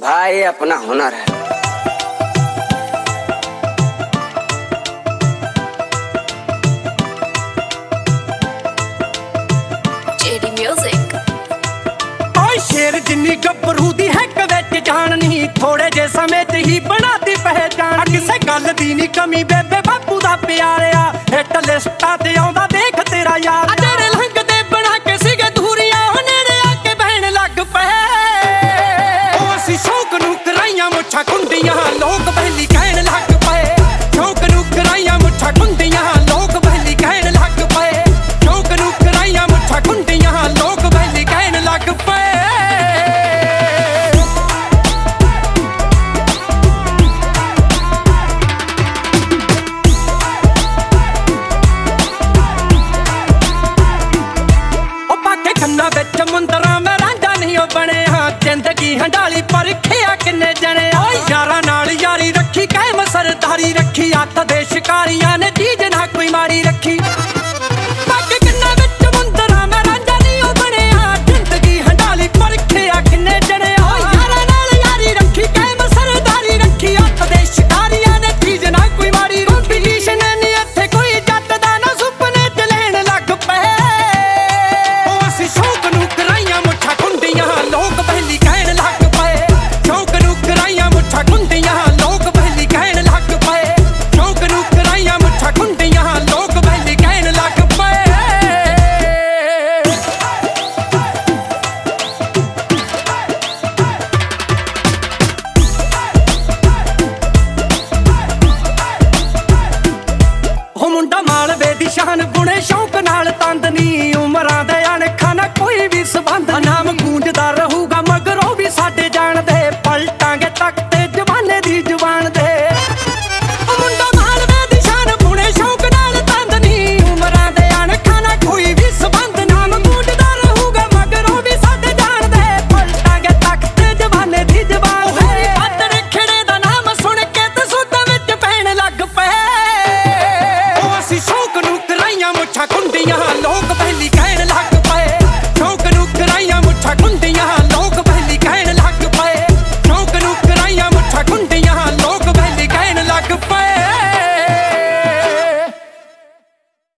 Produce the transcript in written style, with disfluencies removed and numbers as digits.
भाई अपना हुनर है। JD music. ओए शेर जिन्नी गब्बरू दी है कविच जान नहीं, थोड़े जे समय च ही बनाती पहचान। किसे गल दी नी कमी बेबे बापू दा प्यारिया, हिट लिस्टां ते आउंदा देख तेरा यार। तेरे लंघदे बना के सिगे धूरियां, नेड़े आके बहन लग पए। ओ असी शौक नूं कराइयां मुੱਛਾਂ कुंडियां, लोग बहली कहण लग पए। शौक नूं कराइयां मुੱਛਾਂ कुंडियां, लोग बहली कहण लग पए। शौक नूं कराइयां मुੱਛਾਂ कुंडियां, लोग बहली कहण लग पए। मुंदरा मैं रांझा नहीं बनिया, जिंदगी हंडाली पर खिया किन्ने जने। यारां नाल यारी रखी कायम सरदारी रखी, हत्थ दे शिकारियां ने चीज ना कोई मारी रखी। मुंदरा मैं रांझा नहीं बनिया, जिंदगी हंडाली पर खिया किन्ने जने। यारां नाल यारी रखी कायम सरदारी रखी, हत्थ दे शिकारियां ने चीज ना कोई मारी रखी। कंपीटीशन नहीं इत्थे कोई जट दा ना सुपने च लैण लग पए। शौक नूं कराइयां मुੱਛਾਂ कुंडियां, लोग बहली कहण लग पए। शौक नूं कराइयां मुੱਛਾਂ कुंडियां, लोग बहली कहण लग पए। शौक नूं कराइयां मुੱਛਾਂ कुंडियां, लोग बहली कहण लग पए। हो मुंडा मालवे दी शान गुणे शौक नाल तंद नी, उमरां दे अणखां ना कोई भी संबंध